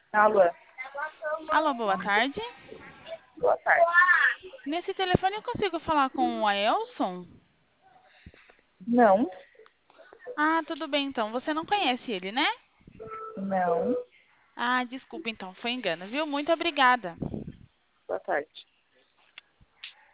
Alô, Alô, boa tarde. boa tarde. Nesse telefone eu consigo falar com o Aelson? Não, Ah, tudo bem então. Você não conhece ele, né? não, Ah, desculpa então, foi engano, viu? Muito obrigada. boa tarde.